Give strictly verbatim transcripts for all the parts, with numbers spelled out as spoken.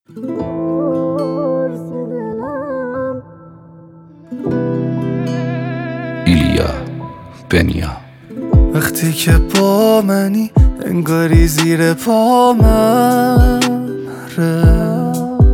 ایلیا بنیا. وقتی که با منی انگاری زیر پا من ره،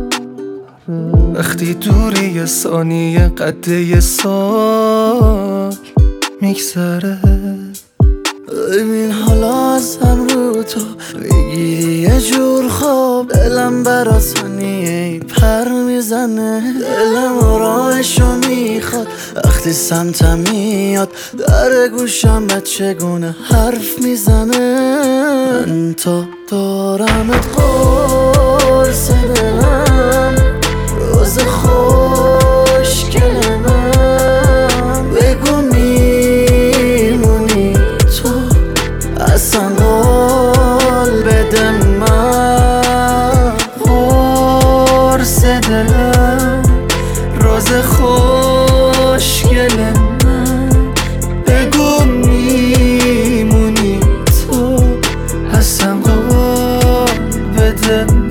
وقتی دوری یه ثانیه قد یه سال میگذره. ببین حالا ازم رو تو بگیری یه جور خواب، دلم برا ثانیه پر میزنه، دلم آرامشو میخواد وقتی سمتم میاد، در گوشم بچگونه حرف میزنه. من تا دارمت قرص دلم، روز خوشگل من، بگو میمونی تو اصلا قول بده من. قرص دلم، روز خوشگل من، بگو میمونی تو اصلا قول بده من.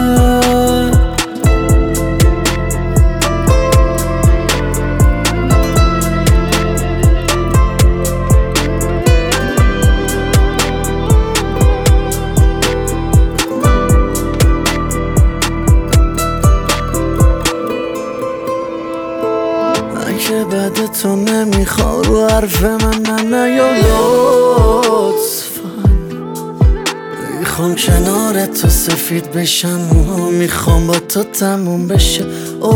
که بعد تو نمیخوام رو حرف من نیا لطفا، میخوام کنار تو سفید بشم و میخوام با تو تموم بشه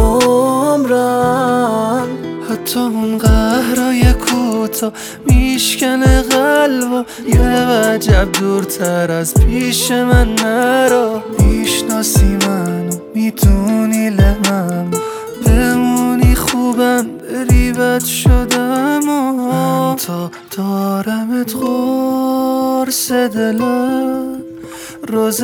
عمرم. حتی اون قهرای کوتا میشکنه قلب و یه وجب دورتر از پیش من نرا. میشناسی منو میدونی لمم، بمونی خوبم بری بد شدم. من تا دارمت قرص دلم، روز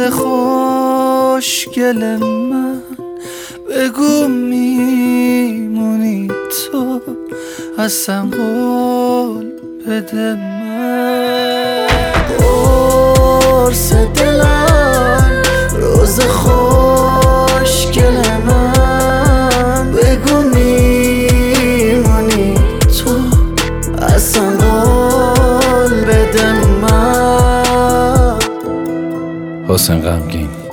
خوشگل من، بگو میمونی تو اصلا قول بده من. قرص دلم، روز خوشگل من، بگو میمونی تو اصلا قول بده من. حسین غمگین.